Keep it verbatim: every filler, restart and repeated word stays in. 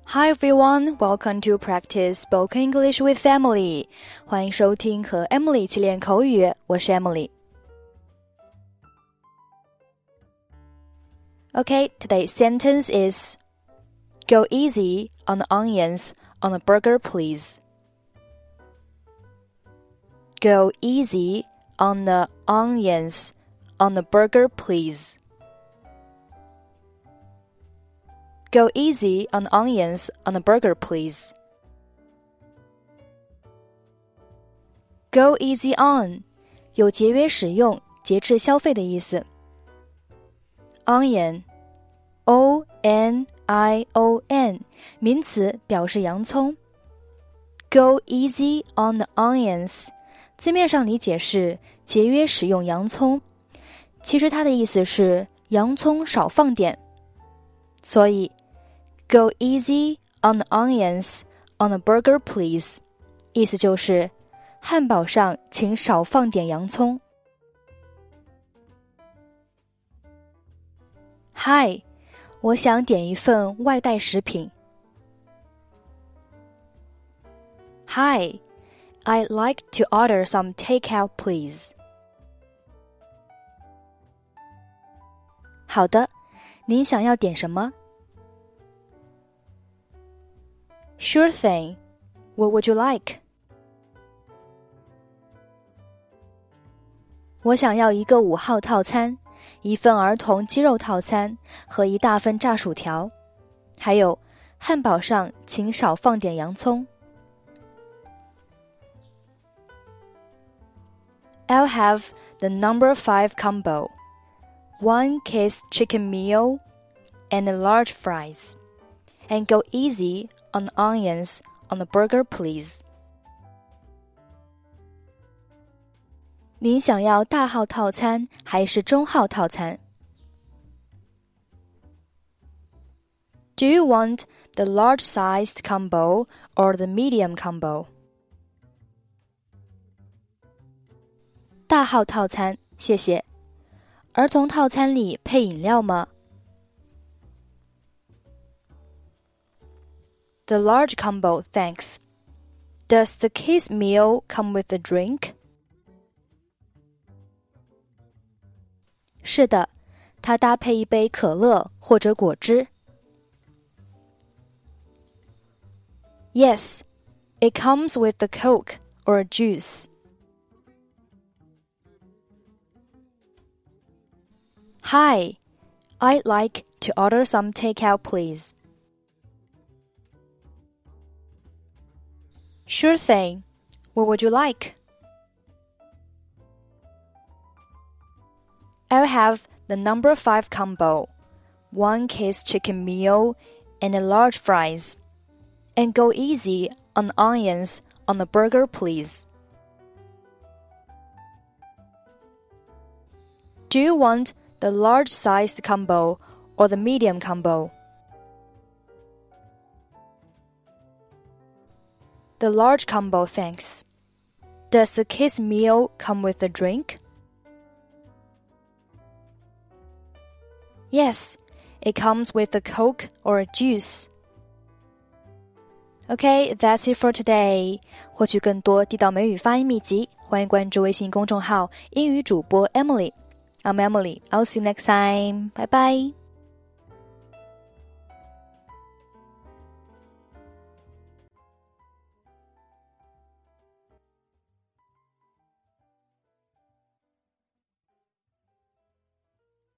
Hi everyone, welcome to practice spoken English with Emily. 欢迎收听和 Emily 一起练口语，我是 Emily. Okay, today's sentence is Go easy on the onions on a burger, please. Go easy on the onions on the burger, please. Go easy on the onions on the burger, please. Go easy on 有节约使用、节制消费的意思。Onion, O N I O N 名词，表示洋葱。Go easy on the onions 字面上理解是节约使用洋葱，其实它的意思是洋葱少放点。所以 Go easy on the onions on the burger, please 意思就是汉堡上请少放点洋葱。Hi, 我想点一份外带食品。Hi, I'd like to order some takeout, please. 好的，您想要点什么？ Sure thing. What would you like? 我想要一个五号套餐，一份儿童鸡肉套餐和一大份炸薯条，还有汉堡上请少放点洋葱。I'll have the number five combo, one case chicken meal, and a large fries, and go easy on the onions on the burger, please. 您想要大号套餐还是中号套餐？ Do you want the large-sized combo or the medium combo? 大号套餐，谢谢。儿童套餐里配饮料吗？ The large combo, thanks. Does the kids meal come with a drink? 是的，它搭配一杯可乐或者果汁。Yes, it comes with a Coke or a juice. Hi, I'd like to order some takeout, please. Sure thing. What would you like? I'll have the number five combo, one case chicken meal, and a large fries. And go easy on onions on the burger, please. Do you want the large-sized combo or the medium combo? The large combo, thanks. Does the kids' meal come with a drink? Yes, it comes with a Coke or a juice. Okay, that's it for today. 获取更多地道美语发音秘籍，欢迎关注微信公众号英语主播 Emily. I'm Emily. I'll see you next time. Bye bye.